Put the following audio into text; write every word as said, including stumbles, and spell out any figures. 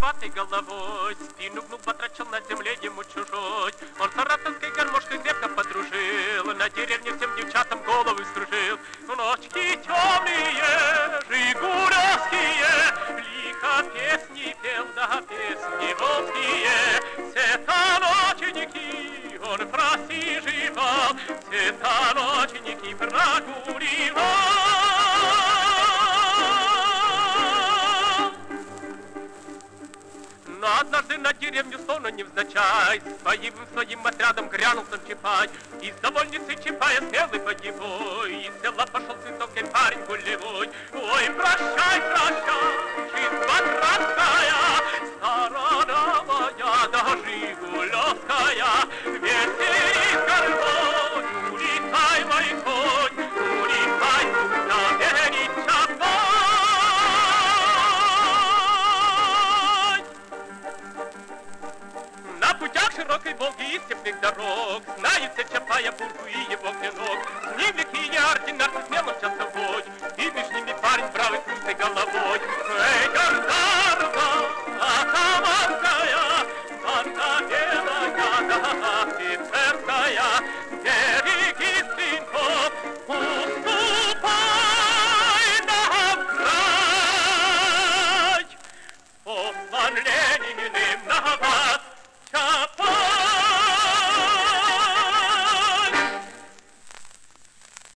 седоватой головой, спину гнул, потрачал на земле ему чужой. Он саратовской гармошкой крепко подружил, на деревне всем девчатам головы стружил. Ночки темные, жигулевские, лихо песни пел, да песни волжские. Все-то ночники он просиживал, все-то ночники прогуливал. Но однажды на деревню словно невзначай своим своим отрядом грянул сам Чапай. Из довольницы Чапая смелый погибой, из села пошел цветокой парень гулевой. Ой, прощай, прощай, жизнь братская, сторона моя, да жигулевская. Весели с горбой, улетай, мой конь, улетай, куда верить Чапай. На путях широкой Волги и степных дорог знают все Чапая, Бурку и его клинок. С ним лихие ордена, смелым час